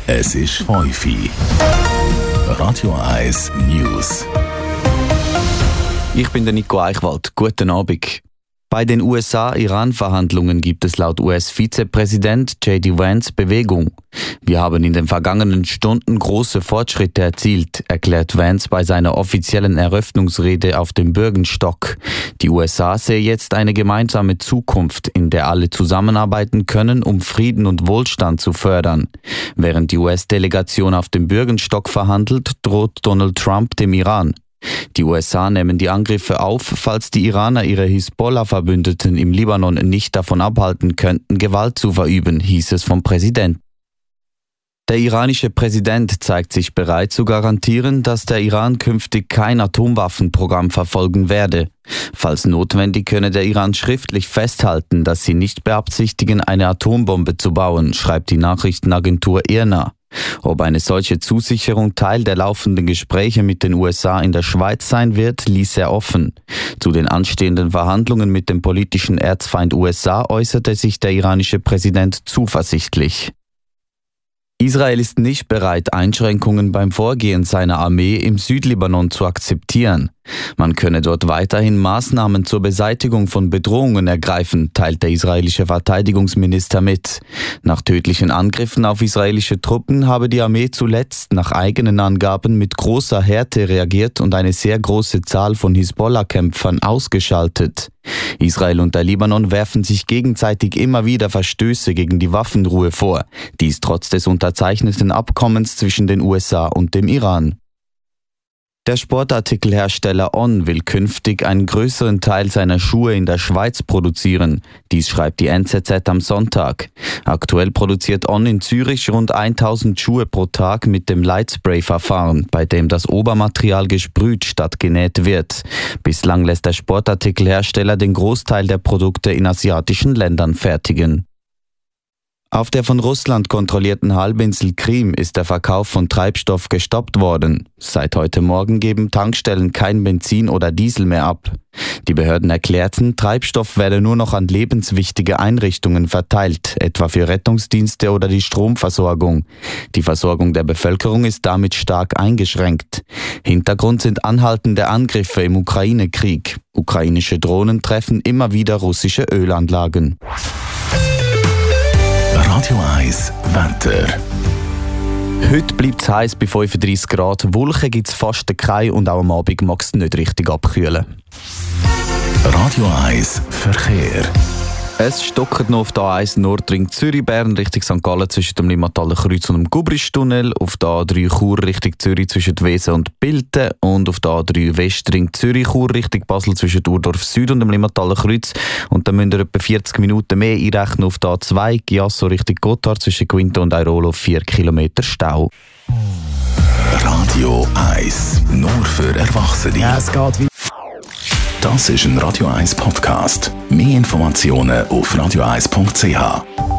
Es ist 5 Uhr. Radio 1 News. Ich bin der Nico Eichwald. Guten Abend. Bei den USA-Iran-Verhandlungen gibt es laut US-Vizepräsident J.D. Vance Bewegung. Wir haben in den vergangenen Stunden große Fortschritte erzielt, erklärt Vance bei seiner offiziellen Eröffnungsrede auf dem Bürgenstock. Die USA sehen jetzt eine gemeinsame Zukunft, in der alle zusammenarbeiten können, um Frieden und Wohlstand zu fördern. Während die US-Delegation auf dem Bürgenstock verhandelt, droht Donald Trump dem Iran. Die USA nehmen die Angriffe auf, falls die Iraner ihre Hisbollah-Verbündeten im Libanon nicht davon abhalten könnten, Gewalt zu verüben, hieß es vom Präsidenten. Der iranische Präsident zeigt sich bereit zu garantieren, dass der Iran künftig kein Atomwaffenprogramm verfolgen werde. Falls notwendig könne der Iran schriftlich festhalten, dass sie nicht beabsichtigen, eine Atombombe zu bauen, schreibt die Nachrichtenagentur IRNA. Ob eine solche Zusicherung Teil der laufenden Gespräche mit den USA in der Schweiz sein wird, ließ er offen. Zu den anstehenden Verhandlungen mit dem politischen Erzfeind USA äußerte sich der iranische Präsident zuversichtlich. Israel ist nicht bereit, Einschränkungen beim Vorgehen seiner Armee im Südlibanon zu akzeptieren. Man könne dort weiterhin Maßnahmen zur Beseitigung von Bedrohungen ergreifen, teilt der israelische Verteidigungsminister mit. Nach tödlichen Angriffen auf israelische Truppen habe die Armee zuletzt nach eigenen Angaben mit großer Härte reagiert und eine sehr große Zahl von Hisbollah-Kämpfern ausgeschaltet. Israel und der Libanon werfen sich gegenseitig immer wieder Verstöße gegen die Waffenruhe vor, dies trotz des unterzeichneten Abkommens zwischen den USA und dem Iran. Der Sportartikelhersteller On will künftig einen größeren Teil seiner Schuhe in der Schweiz produzieren. Dies schreibt die NZZ am Sonntag. Aktuell produziert On in Zürich rund 1000 Schuhe pro Tag mit dem Lightspray-Verfahren, bei dem das Obermaterial gesprüht statt genäht wird. Bislang lässt der Sportartikelhersteller den Großteil der Produkte in asiatischen Ländern fertigen. Auf der von Russland kontrollierten Halbinsel Krim ist der Verkauf von Treibstoff gestoppt worden. Seit heute Morgen geben Tankstellen kein Benzin oder Diesel mehr ab. Die Behörden erklärten, Treibstoff werde nur noch an lebenswichtige Einrichtungen verteilt, etwa für Rettungsdienste oder die Stromversorgung. Die Versorgung der Bevölkerung ist damit stark eingeschränkt. Hintergrund sind anhaltende Angriffe im Ukraine-Krieg. Ukrainische Drohnen treffen immer wieder russische Ölanlagen. Radio 1 Wetter. Heute bleibt es heiß bei 35 Grad. Wolken gibt es fast keine und auch am Abend mag es nicht richtig abkühlen. Radio 1 Verkehr. Es stockt noch auf der A1 Nordring Zürich-Bern Richtung St. Gallen zwischen dem Limmathaler Kreuz und dem Gubristunnel, auf der A3 Chur Richtung Zürich zwischen Wesen und Bilten und auf der A3 Westring Zürich-Chur Richtung Basel zwischen Urdorf Süd und dem Limmathaler Kreuz. Und dann müsst ihr etwa 40 Minuten mehr einrechnen auf der A2 Giasso Richtung Gotthard zwischen Quinto und Airolo 4 Kilometer Stau. Radio 1, nur für Erwachsene. Ja, es geht weiter. Das ist ein Radio 1 Podcast. Mehr Informationen auf radio1.ch.